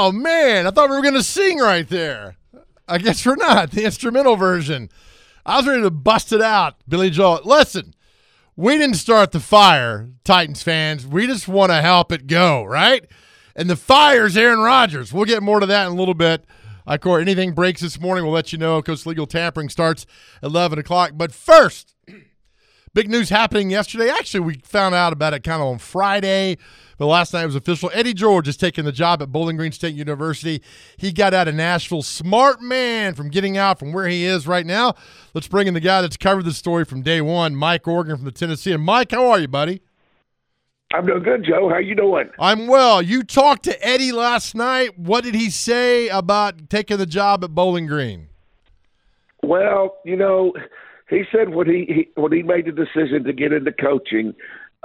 Oh, man, I thought we were going to sing right there. I guess we're not. The instrumental version. I was ready to bust it out, Billy Joel. Listen, we didn't start the fire, Titans fans. We just want to help it go, right? And the fire's Aaron Rodgers. We'll get more to that in a little bit. Anything breaks this morning, we'll let you know. Coach, legal tampering starts at 11 o'clock. But first, big news happening yesterday. Actually, we found out about it kind of on Friday, but last night it was official. Eddie George is taking the job at Bowling Green State University. He got out of Nashville. Smart man from getting out from where he is right now. Let's bring in the guy that's covered this story from day one, Mike Organ from the Tennessean. Mike, how are you, buddy? I'm doing good, Joe. How you doing? I'm well. You talked to Eddie last night. What did he say about taking the job at Bowling Green? Well, he said when he made the decision to get into coaching,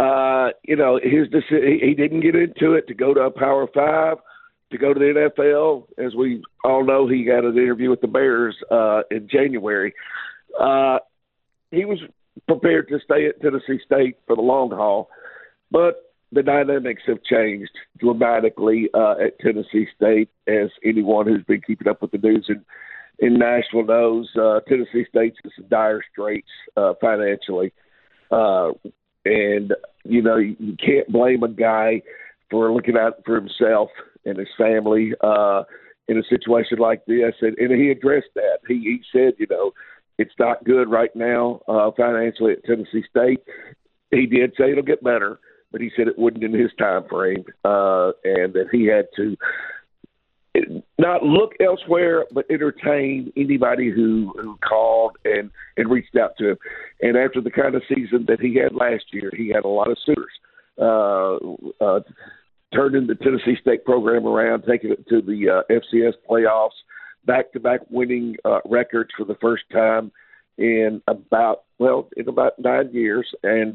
his decision, he didn't get into it to go to a Power 5, to go to the NFL. As we all know, he got an interview with the Bears in January. He was prepared to stay at Tennessee State for the long haul. But the dynamics have changed dramatically at Tennessee State, as anyone who's been keeping up with the news in Nashville knows. Tennessee State's in some dire straits financially. And, you can't blame a guy for looking out for himself and his family in a situation like this. And he addressed that. He said, it's not good right now financially at Tennessee State. He did say it'll get better, but he said it wouldn't in his time frame, and that he had to not look elsewhere, but entertain anybody who called and reached out to him. And after the kind of season that he had last year, he had a lot of suitors. Turning the Tennessee State program around, taking it to the FCS playoffs, back-to-back winning records for the first time in about 9 years, and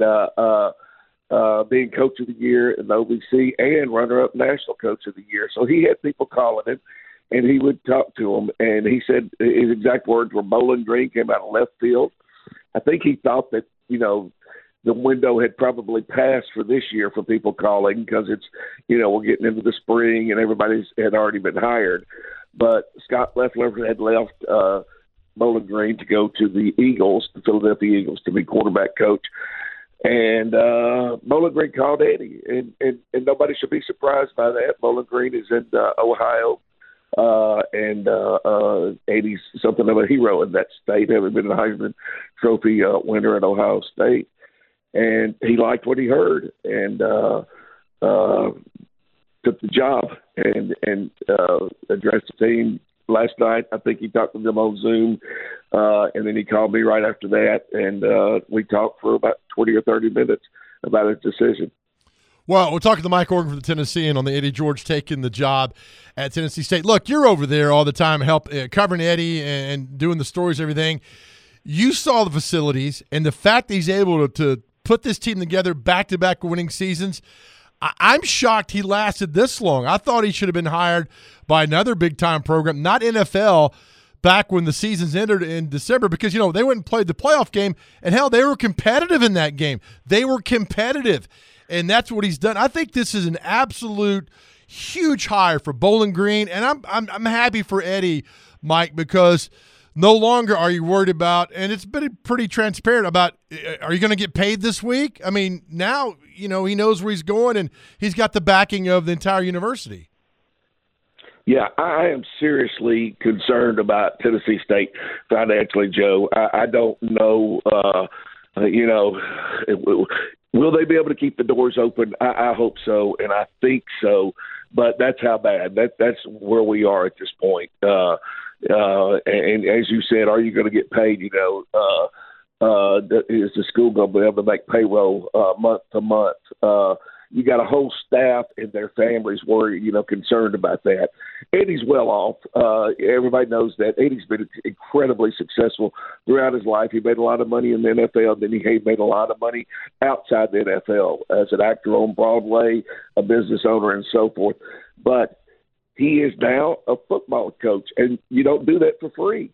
being Coach of the Year in the OVC and runner-up National Coach of the Year. So he had people calling him, and he would talk to them. And he said his exact words were, Bowling Green came out of left field. I think he thought that, the window had probably passed for this year for people calling because it's, we're getting into the spring and everybody's had already been hired. But Scott Leffler had left Bowling Green to go to the Eagles, the Philadelphia Eagles, to be quarterback coach. And Bowling Green called Eddie, and nobody should be surprised by that. Bowling Green is in Ohio, and Eddie's something of a hero in that state, having been a Heisman Trophy winner at Ohio State. And he liked what he heard and took the job and addressed the team. Last night, I think he talked to them on Zoom, and then he called me right after that, and we talked for about 20 or 30 minutes about his decision. Well, we're talking to Mike Organ from the Tennessean on the Eddie George taking the job at Tennessee State. Look, you're over there all the time covering Eddie and doing the stories and everything. You saw the facilities, and the fact that he's able to put this team together back-to-back winning seasons, I'm shocked he lasted this long. I thought he should have been hired by another big-time program, not NFL, back when the seasons ended in December because, they went and played the playoff game, and, hell, they were competitive in that game. They were competitive, and that's what he's done. I think this is an absolute huge hire for Bowling Green, and I'm happy for Eddie, Mike, because – no longer are you worried about, and it's been pretty transparent about, are you going to get paid this week? I mean, now, he knows where he's going, and he's got the backing of the entire university. Yeah, I am seriously concerned about Tennessee State financially, Joe. I don't know, will they be able to keep the doors open? I hope so, and I think so, but that's how bad. That's where we are at this point. And as you said, are you going to get paid? Is the school going to be able to make payroll month to month? You got a whole staff and their families worried, concerned about that. Eddie's well off. Everybody knows that. Eddie's been incredibly successful throughout his life. He made a lot of money in the NFL, then he made a lot of money outside the NFL as an actor on Broadway, a business owner, and so forth. But he is now a football coach, and you don't do that for free.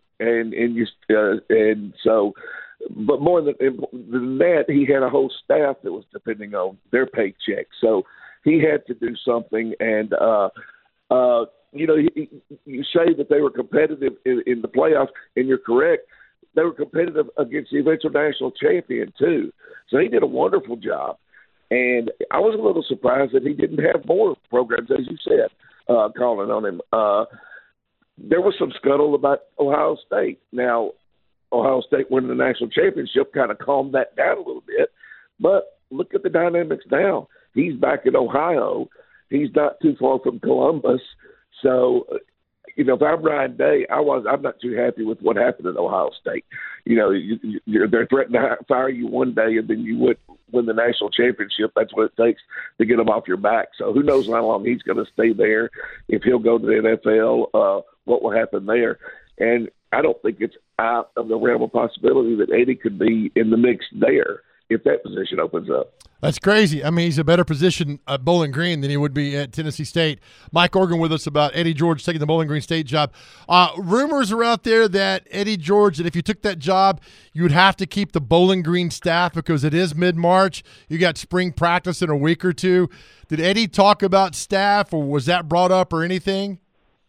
But more than that, he had a whole staff that was depending on their paycheck. So he had to do something, and you say that they were competitive in the playoffs, and you're correct. They were competitive against the eventual national champion, too. So he did a wonderful job. And I was a little surprised that he didn't have more programs, as you said, calling on him. There was some scuttle about Ohio State. Now, Ohio State winning the national championship kind of calmed that down a little bit. But look at the dynamics now. He's back in Ohio. He's not too far from Columbus. So, if I'm Ryan Day, I'm not too happy with what happened at Ohio State. They're threatening to fire you one day, and then you would win the national championship. That's what it takes to get him off your back. So who knows how long he's going to stay there, if he'll go to the NFL, what will happen there. And I don't think it's out of the realm of possibility that Eddie could be in the mix there if that position opens up. That's crazy. I mean, he's a better position at Bowling Green than he would be at Tennessee State. Mike Organ with us about Eddie George taking the Bowling Green State job. Rumors are out there that Eddie George, that if you took that job, you would have to keep the Bowling Green staff because it is mid-March. You got spring practice in a week or two. Did Eddie talk about staff, or was that brought up or anything?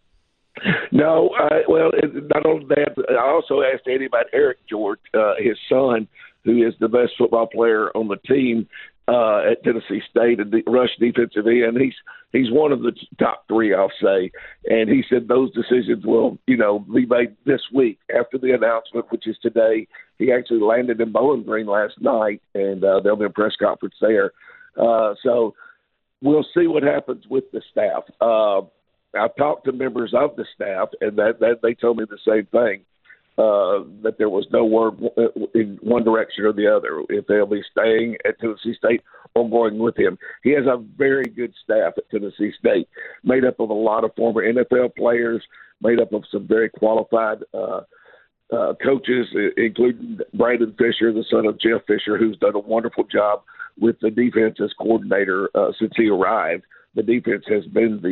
No. Not only that, but I also asked Eddie about Eric George, his son, who is the best football player on the team at Tennessee State, a rush defensive end. He's one of the top three, I'll say. And he said those decisions will, be made this week after the announcement, which is today. He actually landed in Bowling Green last night, and there'll be a press conference there. So we'll see what happens with the staff. I've talked to members of the staff, and that they told me the same thing. That there was no word in one direction or the other, if they'll be staying at Tennessee State or going with him. He has a very good staff at Tennessee State, made up of a lot of former NFL players, made up of some very qualified coaches, including Brandon Fisher, the son of Jeff Fisher, who's done a wonderful job with the defense as coordinator since he arrived. The defense has been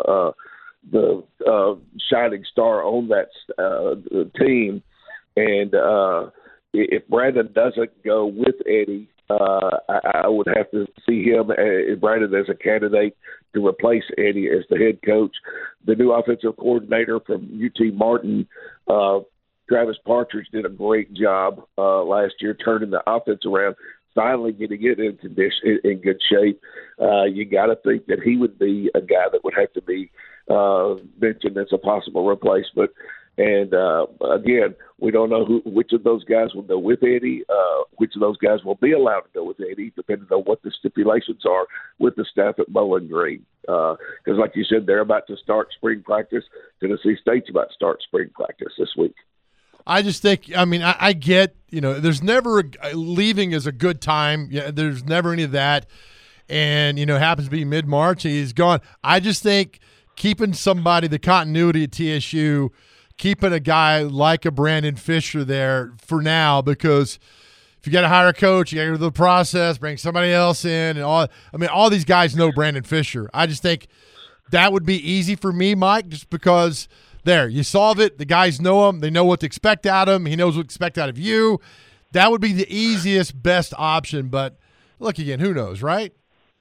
the shining star on that team. And if Brandon doesn't go with Eddie, I would have to see him, Brandon, as a candidate to replace Eddie as the head coach. The new offensive coordinator from UT Martin, Travis Partridge, did a great job last year turning the offense around, finally getting it in good shape. You got to think that he would be a guy that would have to be mentioned as a possible replacement. And again, we don't know which of those guys will go with Eddie, which of those guys will be allowed to go with Eddie, depending on what the stipulations are with the staff at Bowling Green. Because like you said, they're about to start spring practice. Tennessee State's about to start spring practice this week. I just think, I get, there's never leaving is a good time. Yeah, there's never any of that. And, it happens to be mid-March and he's gone. I just think keeping somebody, the continuity at TSU, keeping a guy like a Brandon Fisher there for now, because if you got to hire a coach, you got to go through the process, bring somebody else in, and all these guys know Brandon Fisher. I just think that would be easy for me, Mike, just because there, you solve it. The guys know him. They know what to expect out of him. He knows what to expect out of you. That would be the easiest, best option. But look, again, who knows, right?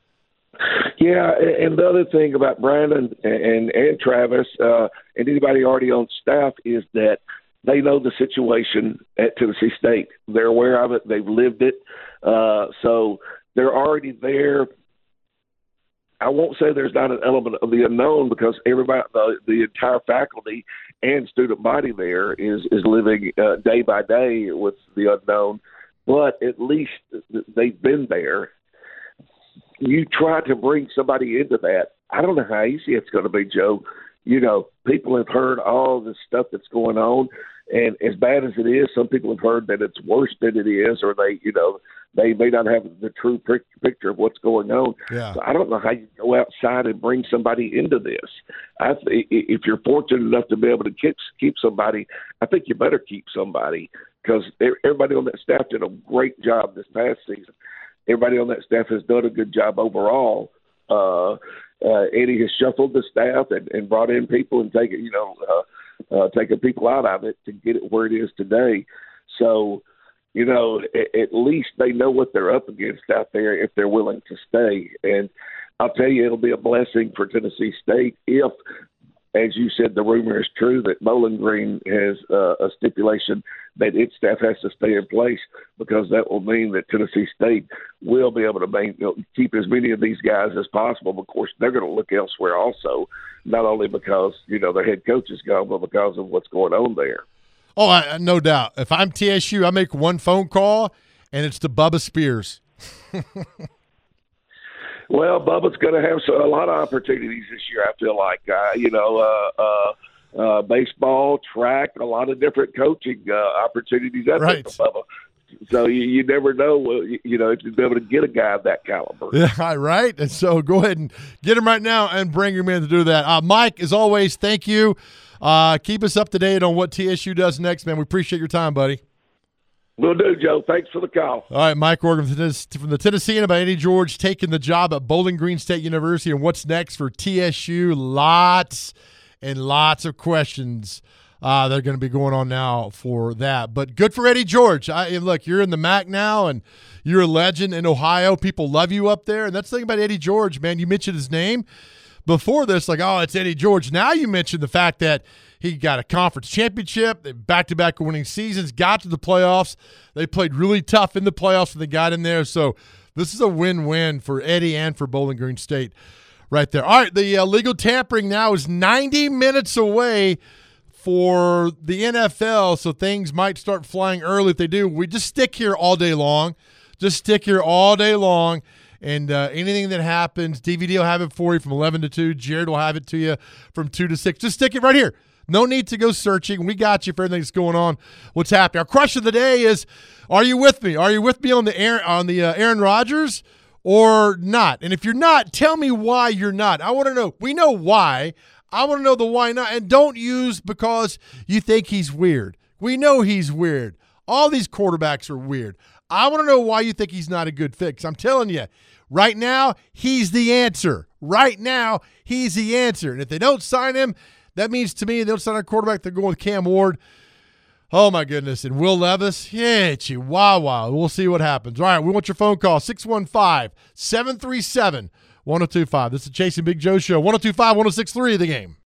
Yeah, and the other thing about Brandon and Travis and anybody already on staff is that they know the situation at Tennessee State. They're aware of it. They've lived it. So they're already there. I won't say there's not an element of the unknown, because everybody, the entire faculty and student body there is living day by day with the unknown. But at least they've been there. You try to bring somebody into that. I don't know how easy it's going to be, Joe. People have heard all the stuff that's going on, and as bad as it is, some people have heard that it's worse than it is, or they may not have the true picture of what's going on. Yeah. So I don't know how you go outside and bring somebody into this. If you're fortunate enough to be able to keep somebody, I think you better keep somebody, because everybody on that staff did a great job this past season. Everybody on that staff has done a good job overall. Eddie has shuffled the staff and brought in people and taken people out of it to get it where it is today. So, at least they know what they're up against out there if they're willing to stay. And I'll tell you, it'll be a blessing for Tennessee State if as you said, the rumor is true that Bowling Green has a stipulation that its staff has to stay in place, because that will mean that Tennessee State will be able to keep as many of these guys as possible. Of course, they're going to look elsewhere also, not only because, their head coach is gone, but because of what's going on there. Oh, no doubt. If I'm TSU, I make one phone call, and it's to Bubba Spears. Well, Bubba's going to have a lot of opportunities this year, I feel like. Baseball, track, a lot of different coaching opportunities out there for Bubba. So you never know, if you'll be able to get a guy of that caliber. Yeah, right. And so go ahead and get him right now and bring him in to do that. Mike, as always, thank you. Keep us up to date on what TSU does next, man. We appreciate your time, buddy. Will do, Joe. Thanks for the call. All right, Mike Organ from the Tennessean about Eddie George taking the job at Bowling Green State University, and what's next for TSU. Lots and lots of questions that are going to be going on now for that. But good for Eddie George. Look, you're in the MAC now, and you're a legend in Ohio. People love you up there. And that's the thing about Eddie George, man. You mentioned his name before this, like, oh, it's Eddie George. Now you mentioned the fact that he got a conference championship, back-to-back winning seasons, got to the playoffs. They played really tough in the playoffs when they got in there. So this is a win-win for Eddie and for Bowling Green State right there. All right, the legal tampering now is 90 minutes away for the NFL, so things might start flying early. If they do, we just stick here all day long. And anything that happens, DVD will have it for you from 11 to 2. Jared will have it to you from 2 to 6. Just stick it right here. No need to go searching. We got you for everything that's going on, what's happening. Our question of the day is, are you with me? Are you with me on the Aaron Rodgers or not? And if you're not, tell me why you're not. I want to know. We know why. I want to know the why not. And don't use because you think he's weird. We know he's weird. All these quarterbacks are weird. I want to know why you think he's not a good fit, because I'm telling you, right now, he's the answer. Right now, he's the answer. And if they don't sign him, that means to me they don't sign a quarterback. They're going with Cam Ward. Oh, my goodness. And Will Levis, yeah, chihuahua. We'll see what happens. All right, we want your phone call, 615-737-1025. This is the Chasing Big Joe Show, 102.5, 106.3 The Game.